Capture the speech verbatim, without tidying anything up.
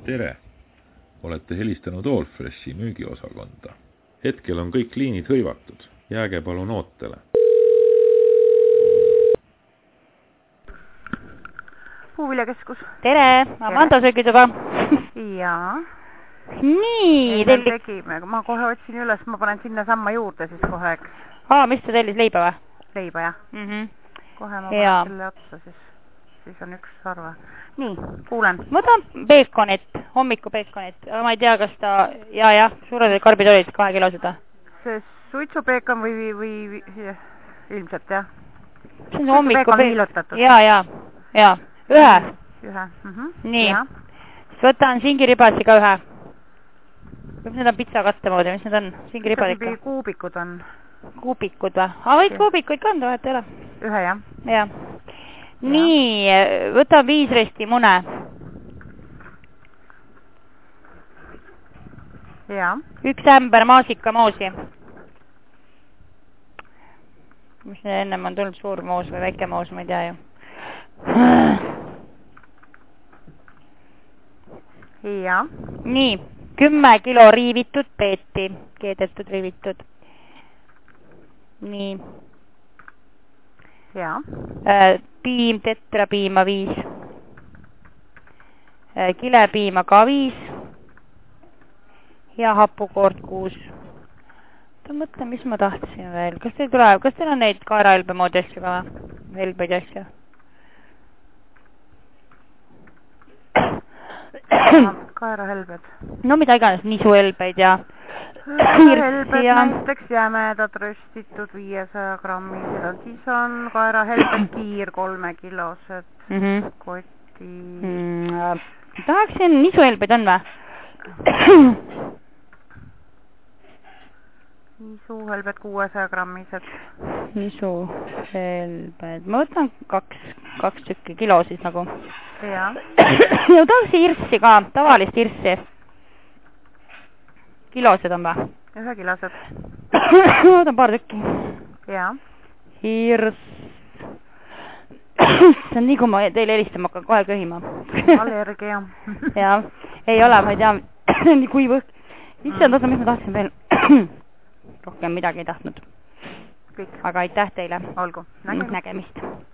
Tere! Olete helistanud Allfreshi müügiosakonda. Hetkel on kõik liinid hõivatud. Jääge palun ootele. Puuviljakeskus. Tere! Amanda söögituba. Jaa. Nii, tellis... tegime. Ma kohe otsin üles, ma panen sinna samma juurde siis kohe, eks. Aa, mis sa tellis, leiba või? Leiba, jah. Mm -hmm. Kohe ma panen selle otsa siis. Siis on üks sarve. Nii, kuulen. Ma tahan peekonit, hommiku peekonit. Ma ei tea, kas ta... Ja, jah, suured karbid olid kahe kilo seda. See suitsupeekon või, või, või... Ilmselt, jah. See on see hommiku peekon. Ja, ja, ja. Ühe. Ühe. Mm -hmm. Nii. Ja. Siis võtan singiribasi ka ühe. Mis need on pitsakatte moodi? Mis need on? Singiribad ikka? Kuubikud on. Kuubikud või? Aa, võid kuubikuid kanda, vahet ei ole. Ühe, jah. Ja. Nii, võtan viis resti mune. Ja. Üks ämber maasikamoosi. Mis need ennem on tulnud, suur moos või väike moos, ma ei tea ju. Ja. Nii, kümme kilo riivitud peeti, keedetud riivitud. Nii. Ja. Piim, tetrapiima viis. Kilepiima ka viis. Ja hapukoort kuus. Ta mõtlen, mis ma tahtsin veel. Kas teil tuleb, kas teil on neid kaerahelbe moodi asju ka või? Helbeid asju? Kaerahelbed. No mida iganes, nisuhelbeid ja... Helbed ja... näiteks jämedad röstitud viiesaja grammised on. Siis on kaerahelbed kiir kolme kilosed. Mm -hmm. Koti... Mm, tahaksin, nisuhelbeid on või? Nisuhelbed kuuesaja grammised. Nisuhelbed. Ma võtan kaks, kaks tükki kilo siis nagu. Ja. Ja tahaks hirssi ka, tavalist hirssi. Kilosed on või? Ühe kilosed. Võtan paar tükki. Ja. Hirs. See on nii, kui ma teile helistama hakkan kohe köhima. Allergia. Ja, ei ole, ma ei tea, nii kuiv õhk. Issand, osa, mis ma tahtsin veel? Rohkem midagi ei tahtnud. Kõik. Aga aitäh teile. Olgu. Nägemist. Nägemist.